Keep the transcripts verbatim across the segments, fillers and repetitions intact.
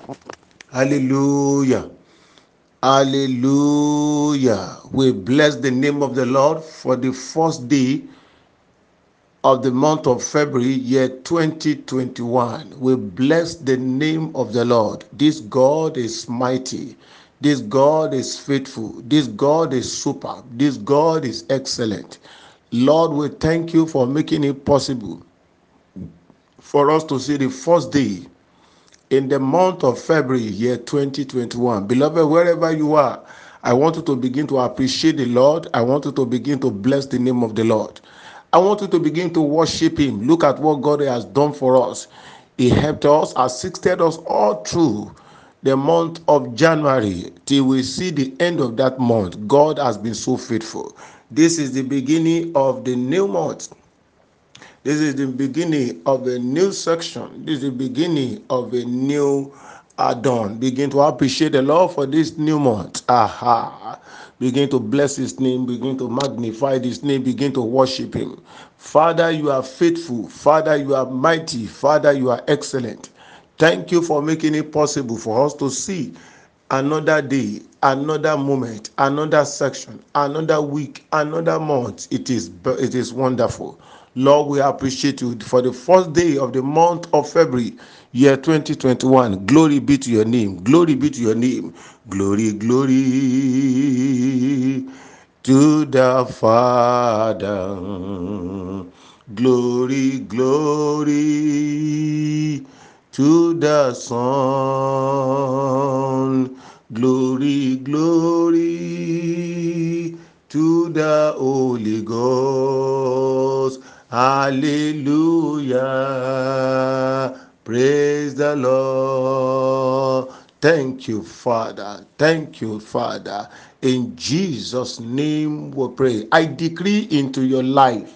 Hallelujah. Hallelujah. We bless the name of the Lord for the first day of the month of February, year twenty twenty-one. We bless the name of the Lord. This God is mighty. This God is faithful. This God is super. This God is excellent. Lord, we thank you for making it possible for us to see the first day in the month of February, year twenty twenty-one. Beloved, wherever you are, I want you to begin to appreciate the Lord. I want you to begin to bless the name of the Lord. I want you to begin to worship Him. Look at what God has done for us. He helped us, assisted us all through the month of January till we see the end of that month. God has been so faithful. This is the beginning of the new month. This is the beginning of a new section. This is the beginning of a new uh, dawn. Begin to appreciate the Lord for this new month. Aha. Begin to bless His name. Begin to magnify His name. Begin to worship Him. Father, you are faithful. Father, you are mighty. Father, you are excellent. Thank you for making it possible for us to see another day, another moment, another section, another week, another month. It is it is wonderful. Lord, we appreciate you for the first day of the month of February, year twenty twenty-one. Glory be to your name. Glory be to your name. Glory, glory to the Father. Glory, glory to the Son. Glory, glory to the Holy Ghost. Hallelujah. Praise the Lord. Thank you, Father. Thank you, Father. In Jesus' name we pray. I decree into your life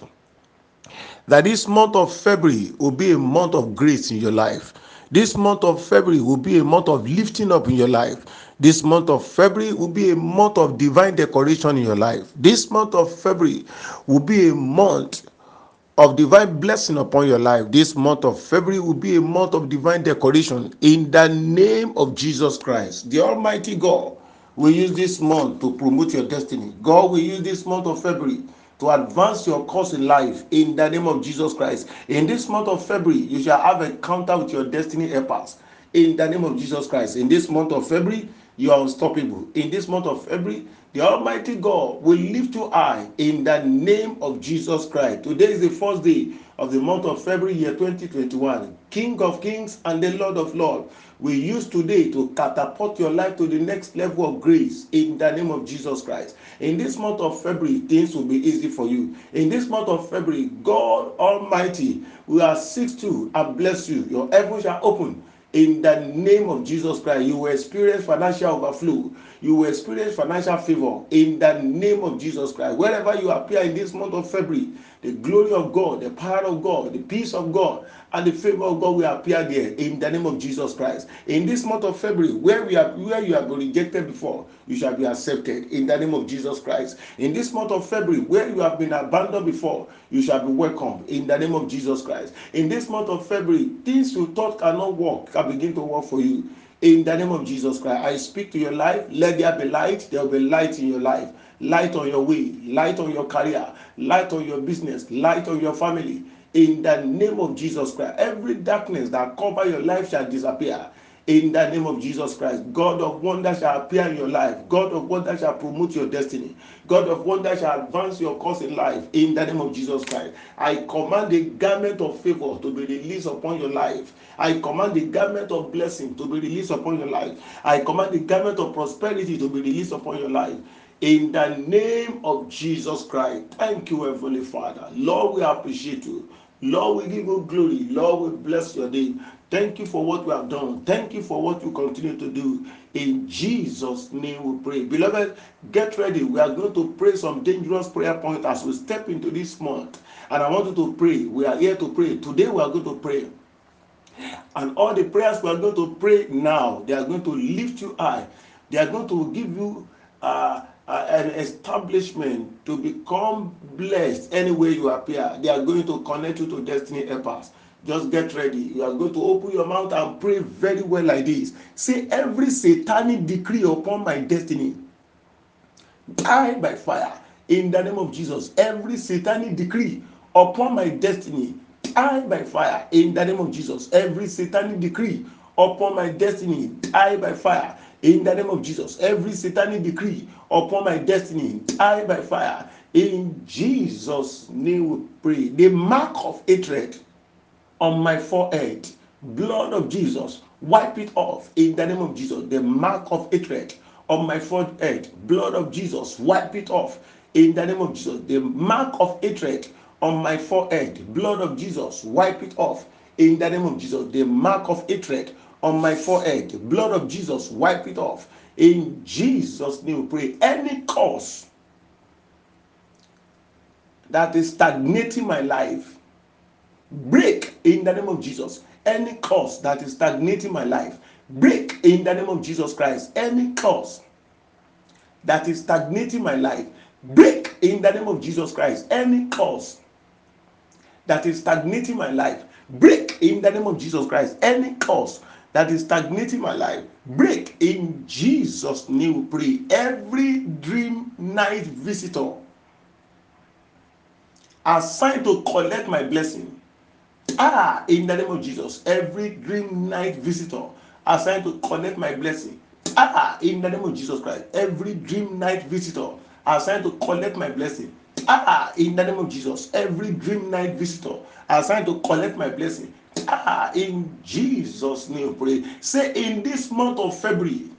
that this month of February will be a month of grace in your life. This month of February will be a month of lifting up in your life. This month of February will be a month of divine decoration in your life. This month of February will be a month of divine blessing upon your life. This month of February will be a month of divine decoration in the name of Jesus Christ. The Almighty God will use this month to promote your destiny. God will use this month of February to advance your course in life in the name of Jesus Christ. In this month of February, you shall have an encounter with your destiny helpers in the name of Jesus Christ. In this month of February, you are unstoppable. In this month of February, the Almighty God will lift you high in the name of Jesus Christ. Today is the first day of the month of February, year twenty twenty-one. King of kings and the Lord of lords, we use today to catapult your life to the next level of grace in the name of Jesus Christ. In this month of February, things will be easy for you. In this month of February, God Almighty will assist you and bless you. Your heaven shall open in the name of Jesus Christ. You will experience financial overflow. You will experience financial favor in the name of Jesus Christ. Wherever you appear in this month of February, the glory of God, the power of God, the peace of God, and the favor of God will appear there in the name of Jesus Christ. In this month of February, where we are, where you have been rejected before, you shall be accepted in the name of Jesus Christ. In this month of February, where you have been abandoned before, you shall be welcomed in the name of Jesus Christ. In this month of February, things you thought cannot work can begin to work for you. In the name of Jesus Christ, I speak to your life. Let there be light. There will be light in your life. Light on your way. Light on your career. Light on your business. Light on your family. In the name of Jesus Christ, every darkness that cover your life shall disappear. In the name of Jesus Christ, God of wonder shall appear in your life. God of wonder shall promote your destiny. God of wonder shall advance your cause in life. In the name of Jesus Christ, I command the garment of favor to be released upon your life. I command the garment of blessing to be released upon your life. I command the garment of prosperity to be released upon your life. In the name of Jesus Christ. Thank you, Heavenly Father. Lord, we appreciate you. Lord, we give you glory. Lord, we bless your name. Thank you for what you have done. Thank you for what you continue to do. In Jesus' name we pray. Beloved, get ready. We are going to pray some dangerous prayer points as we step into this month. And I want you to pray. We are here to pray. Today we are going to pray. And all the prayers we are going to pray now, they are going to lift you high. They are going to give you uh, uh, an establishment to become blessed anywhere you appear. They are going to connect you to destiny helpers. Just get ready. You are going to open your mouth and pray very well like this. Say, every satanic decree upon my destiny, die by fire in the name of Jesus. Every satanic decree upon my destiny, die by fire in the name of Jesus. Every satanic decree upon my destiny, die by fire in the name of Jesus. Every satanic decree upon my destiny, die by fire in Jesus' name. We pray. The mark of hatred on my forehead, blood of Jesus, wipe it off in the name of Jesus. The mark of hatred on my forehead, blood of Jesus, wipe it off in the name of Jesus. The mark of hatred on my forehead, blood of Jesus, wipe it off in the name of Jesus. The mark of hatred on my forehead, blood of Jesus, wipe it off in Jesus' name. We pray. Any cause that is stagnating my life, break in the name of Jesus. Any cause that is stagnating my life, break in the name of Jesus Christ. Any cause that is stagnating my life, break in the name of Jesus Christ. Any cause that is stagnating my life, break in the name of Jesus Christ. Any cause that is stagnating my life, break in Jesus' name. We pray. Every dream night visitor assigned to collect my blessing, ah, in the name of Jesus. Every dream night visitor assigned to collect my blessing, ah, in the name of Jesus Christ. Every dream night visitor assigned to collect my blessing, ah, in the name of Jesus. Every dream night visitor assigned to collect my blessing, ah, in Jesus' name. Pray. Say, in this month of February,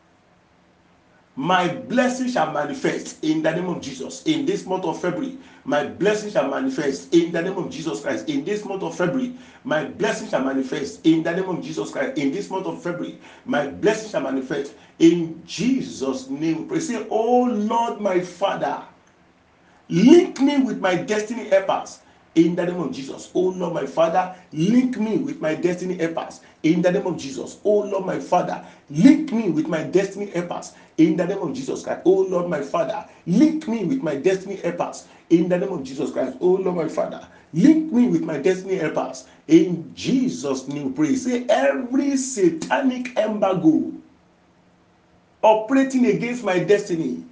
my blessing shall manifest in the name of Jesus. In this month of February, my blessing shall manifest in the name of Jesus Christ. In this month of February, my blessing shall manifest in the name of Jesus Christ. In this month of February, my blessing shall manifest in Jesus' name. Pray. Say, oh Lord, my Father, link me with my destiny helpers in the name of Jesus. Oh Lord, my Father, link me with my destiny helpers in the name of Jesus. Oh Lord, my Father, link me with my destiny helpers in the name of Jesus Christ. Oh Lord, my Father, link me with my destiny helpers in the name of Jesus Christ. Oh Lord, my Father, link me with my destiny helpers in Jesus' name. Pray. Say, every satanic embargo operating against my destiny,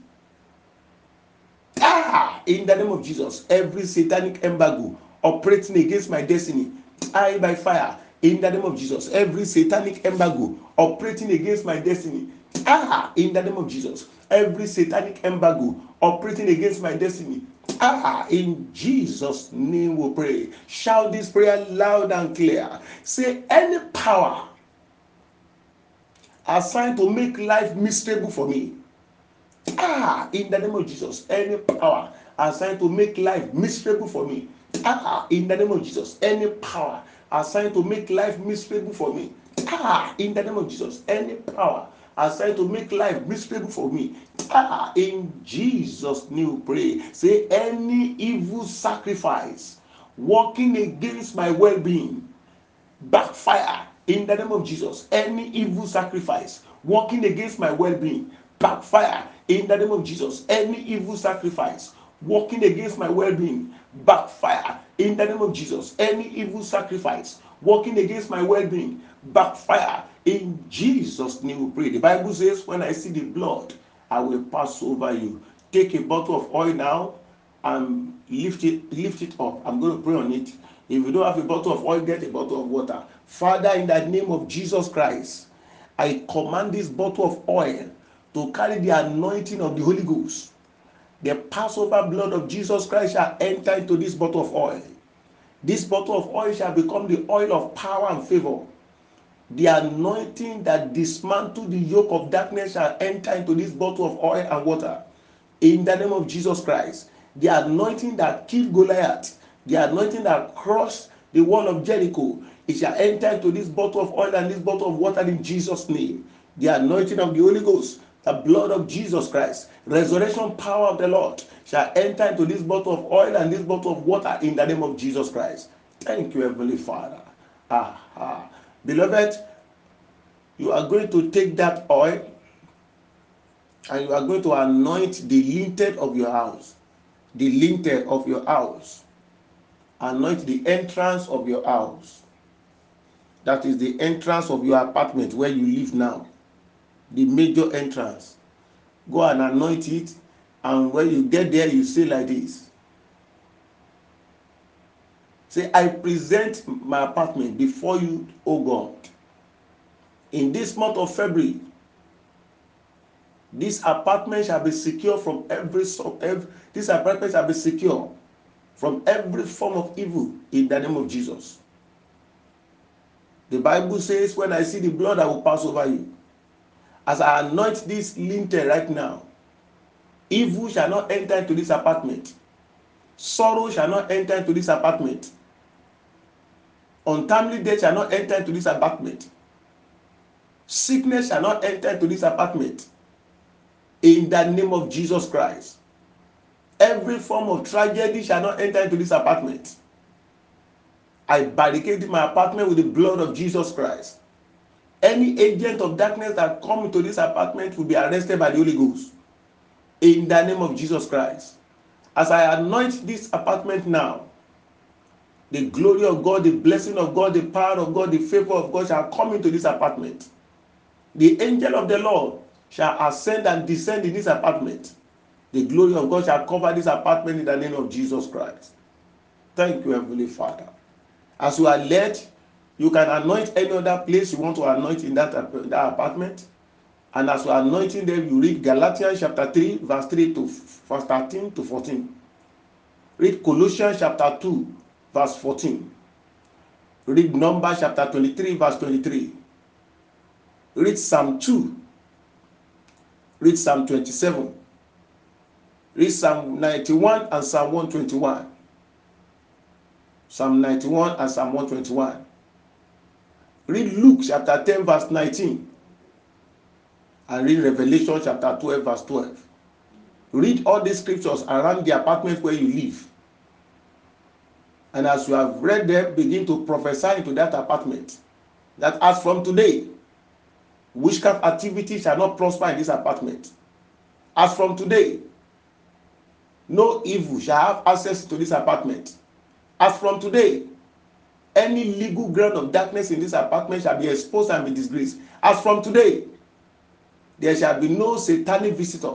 ah, in the name of Jesus. Every satanic embargo operating against my destiny, die by fire in the name of Jesus. Every satanic embargo operating against my destiny, ah, in the name of Jesus. Every satanic embargo operating against my destiny, ah, in Jesus' name we pray. Shout this prayer loud and clear. Say, any power assigned to make life miserable for me, ah, in the name of Jesus. Any power assigned to make life miserable for me, ah, in the name of Jesus. Any power assigned to make life miserable for me, ah, in the name of Jesus. Any power assigned to make life miserable for me, ah, in Jesus' name pray. Say, any evil sacrifice working against my well-being, backfire in the name of Jesus. Any evil sacrifice working against my well-being, backfire in the name of Jesus. Any evil sacrifice working against my well-being, backfire in the name of Jesus. Any evil sacrifice working against my well-being, backfire in Jesus' name we pray. The Bible says, when I see the blood, I will pass over you. Take a bottle of oil now and lift it lift it up. I'm going to pray on it. If you don't have a bottle of oil, get a bottle of water. Father, in the name of Jesus Christ, I command this bottle of oil to carry the anointing of the Holy Ghost. The Passover blood of Jesus Christ shall enter into this bottle of oil. This bottle of oil shall become the oil of power and favor. The anointing that dismantle the yoke of darkness shall enter into this bottle of oil and water. In the name of Jesus Christ, the anointing that killed Goliath, the anointing that crossed the wall of Jericho, it shall enter into this bottle of oil and this bottle of water in Jesus' name. The anointing of the Holy Ghost, the blood of Jesus Christ, resurrection power of the Lord shall enter into this bottle of oil and this bottle of water in the name of Jesus Christ. Thank you, Heavenly Father. Ah, ah. Beloved, you are going to take that oil and you are going to anoint the lintel of your house. The lintel of your house. Anoint the entrance of your house. That is the entrance of your apartment where you live now. The major entrance. Go and anoint it, and when you get there, you say like this. Say, I present my apartment before you, O God. In this month of February, this apartment shall be secure from every, every this apartment shall be secure from every form of evil in the name of Jesus. The Bible says, when I see the blood, I will pass over you. As I anoint this lintel right now, evil shall not enter into this apartment. Sorrow shall not enter into this apartment. Untimely death shall not enter into this apartment. Sickness shall not enter into this apartment. In the name of Jesus Christ. Every form of tragedy shall not enter into this apartment. I barricade my apartment with the blood of Jesus Christ. Any agent of darkness that come into this apartment will be arrested by the Holy Ghost. In the name of Jesus Christ. As I anoint this apartment now, the glory of God, the blessing of God, the power of God, the favor of God shall come into this apartment. The angel of the Lord shall ascend and descend in this apartment. The glory of God shall cover this apartment in the name of Jesus Christ. Thank you, Heavenly Father. As you are led, you can anoint any other place you want to anoint in that, that apartment. And as you are anointing them, you read Galatians chapter three, verse three to verse thirteen to fourteen. Read Colossians chapter two, verse fourteen. Read Numbers chapter twenty-three, verse twenty-three. Read Psalm two. Read Psalm twenty-seven. Read Psalm ninety-one and Psalm one twenty-one. Psalm ninety-one and Psalm one twenty-one. Read Luke chapter ten, verse nineteen. And read Revelation chapter twelve, verse twelve. Read all these scriptures around the apartment where you live. And as you have read them, begin to prophesy into that apartment. That as from today, witchcraft activity shall not prosper in this apartment. As from today, no evil shall have access to this apartment. As from today, any legal ground of darkness in this apartment shall be exposed and be disgraced. As from today, there shall be no satanic visitor.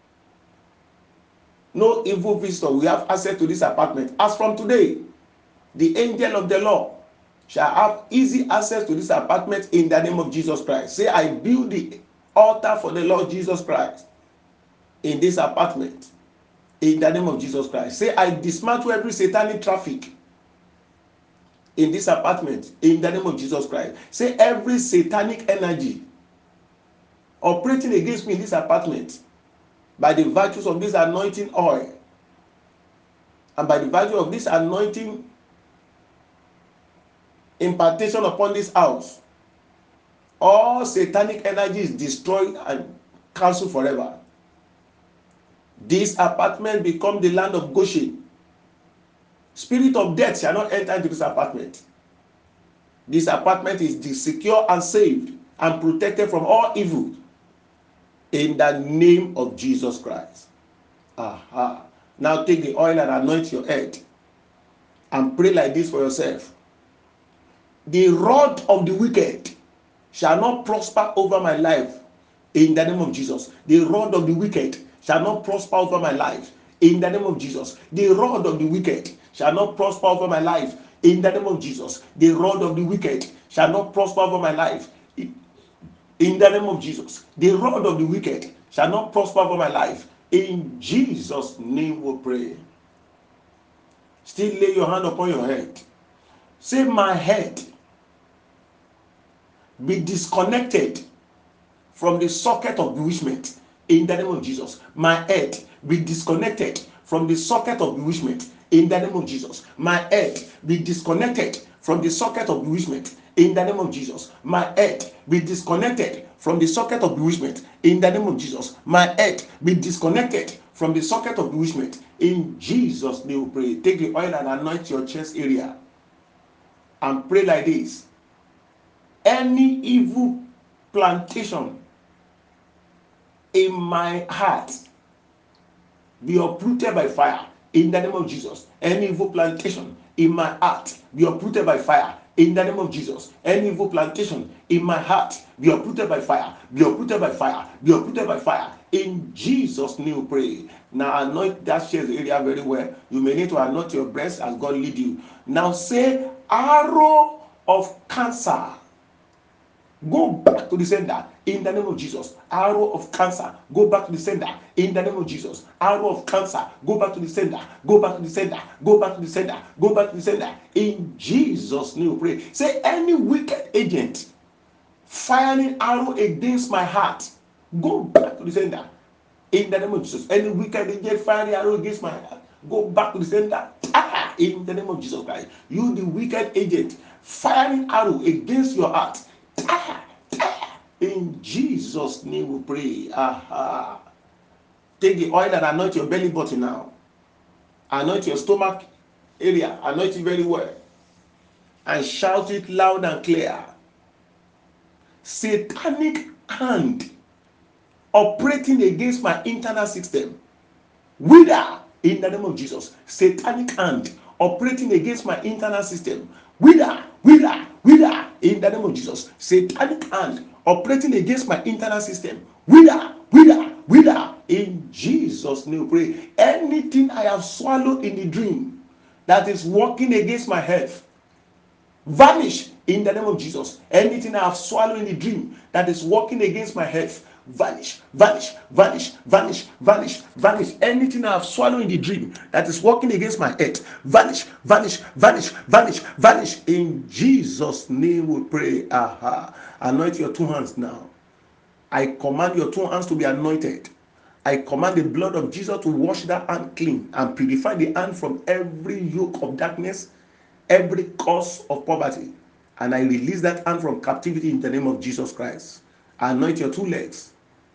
No evil visitor will have access to this apartment. As from today, the angel of the Lord shall have easy access to this apartment in the name of Jesus Christ. Say, I build the altar for the Lord Jesus Christ in this apartment in the name of Jesus Christ. Say, I dismantle every satanic traffic in this apartment in the name of Jesus Christ. Say, every satanic energy operating against me in this apartment by the virtues of this anointing oil and by the virtue of this anointing impartation upon this house, all satanic energy is destroyed and cancelled forever. This apartment become the land of Goshen. Spirit of death shall not enter into this apartment. This apartment is secure and saved and protected from all evil in the name of Jesus Christ. Aha. Now take the oil and anoint your head and pray like this for yourself. The rod of the wicked shall not prosper over my life in the name of Jesus. The rod of the wicked shall not prosper over my life in the name of Jesus. The rod of the wicked shall not prosper over my life in the name of Jesus. The rod of the wicked shall not prosper over my life in the name of Jesus. The rod of the wicked shall not prosper over my life. In Jesus' name we pray. Still lay your hand upon your head. Say, my head be disconnected from the socket of bewitchment in the name of Jesus. My head be disconnected from the socket of bewitchment in the name of Jesus. My head be disconnected from the socket of bewitchment in the name of Jesus. My head be disconnected from the socket of bewitchment in the name of Jesus. My head be disconnected from the socket of bewitchment in Jesus' name we pray. Take the oil and anoint your chest area and pray like this. Any evil plantation in my heart be uprooted by fire in the name of Jesus. Any evil plantation in my heart be uprooted by fire In the name of Jesus, any evil plantation in my heart be uprooted by fire, be uprooted by fire, be uprooted by fire. In Jesus' name we pray. Now anoint that chest area very well. You may need to anoint your breast as God lead you. Now say, arrow of cancer, go back to the sender in the name of Jesus. Arrow of cancer, go back to the sender in the name of Jesus. Arrow of cancer, go back to the sender, go back to the sender, go back to the sender, go back to the sender. In Jesus' name we pray. Say, any wicked agent firing arrow against my heart, go back to the sender in the name of Jesus. Any wicked agent firing arrow against my heart, go back to the sender. Ah, in the name of Jesus Christ. You, the wicked agent firing arrow against your heart, ah, ah, in Jesus' name we pray. Aha. Take the oil and anoint your belly button now. Anoint your stomach area. Anoint it very well. And shout it loud and clear. Satanic hand operating against my internal system, wither in the name of Jesus. Satanic hand operating against my internal system, wither, wither, wither in the name of Jesus. Satanic hand operating against my internal system, wither, wither, wither in Jesus' name. Pray. Anything I have swallowed in the dream that is working against my health, vanish in the name of Jesus. Anything I have swallowed in the dream that is working against my health, vanish, vanish, vanish, vanish, vanish, vanish. Anything I have swallowed in the dream that is working against my head, vanish, vanish, vanish, vanish, vanish. In Jesus' name we pray. Aha. Anoint your two hands now. I command your two hands to be anointed. I command the blood of Jesus to wash that hand clean and purify the hand from every yoke of darkness, every cause of poverty. And I release that hand from captivity in the name of Jesus Christ. Anoint your two legs.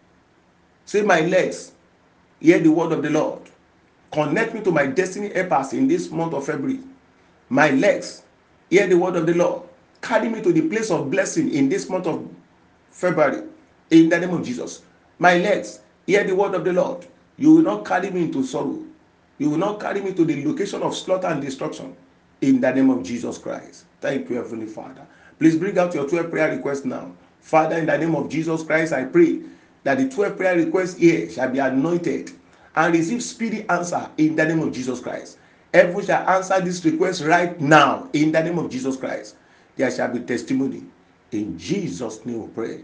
Say, my legs, hear the word of the Lord. Connect me to my destiny helpers in this month of February. My legs, hear the word of the Lord. Carry me to the place of blessing in this month of February. In the name of Jesus. My legs, hear the word of the Lord. You will not carry me into sorrow. You will not carry me to the location of slaughter and destruction. In the name of Jesus Christ. Thank you, Heavenly Father. Please bring out your twelve prayer requests now. Father, in the name of Jesus Christ, I pray that the twelve prayer requests here shall be anointed and receive speedy answer in the name of Jesus Christ. Heaven shall answer this request right now in the name of Jesus Christ. There shall be testimony. In Jesus' name we pray.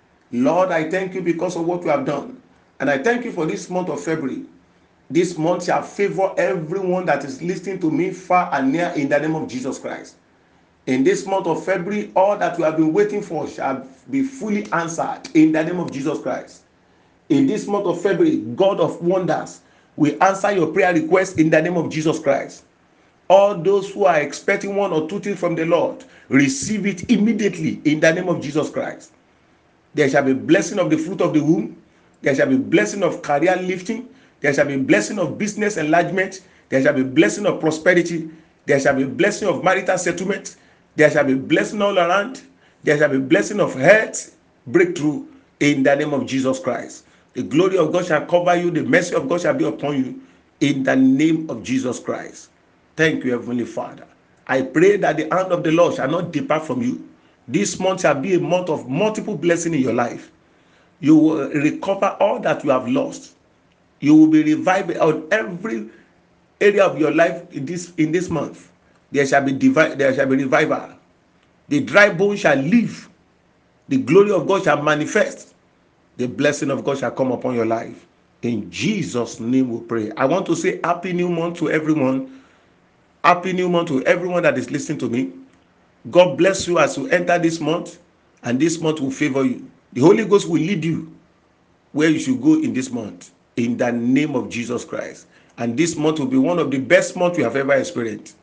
Lord, I thank you because of what you have done. And I thank you for this month of February. This month shall favor everyone that is listening to me far and near in the name of Jesus Christ. In this month of February, all that you have been waiting for shall be fully answered in the name of Jesus Christ. In this month of February, God of wonders will answer your prayer request in the name of Jesus Christ. All those who are expecting one or two things from the Lord, receive it immediately in the name of Jesus Christ. There shall be blessing of the fruit of the womb. There shall be blessing of career lifting. There shall be blessing of business enlargement. There shall be blessing of prosperity. There shall be blessing of marital settlement. There shall be blessing all around. There shall be blessing of health breakthrough in the name of Jesus Christ. The glory of God shall cover you. The mercy of God shall be upon you in the name of Jesus Christ. Thank you, Heavenly Father. I pray that the hand of the Lord shall not depart from you. This month shall be a month of multiple blessings in your life. You will recover all that you have lost. You will be revived on every area of your life in this in this month. There shall be divi- there shall be revival. The dry bone shall live. The glory of God shall manifest. The blessing of God shall come upon your life. In Jesus' name we pray. I want to say happy new month to everyone. Happy new month to everyone that is listening to me. God bless you as you enter this month, and this month will favor you. The Holy Ghost will lead you where you should go in this month, in the name of Jesus Christ. And this month will be one of the best months you have ever experienced.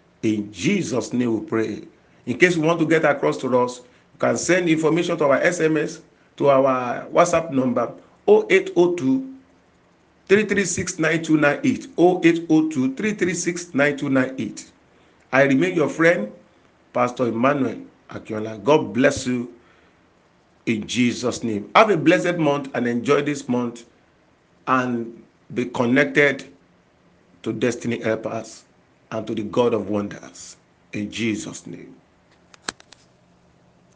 In Jesus' name we pray. In case you want to get across to us, you can send information to our S M S, to our WhatsApp number zero eight zero two, three three six, nine two nine eight, zero eight zero two, three three six, nine two nine eight. I remain your friend, Pastor Emmanuel Akinola. God bless you in Jesus' name. Have a blessed month and enjoy this month and be connected to Destiny Helpers and to the God of Wonders in Jesus' name.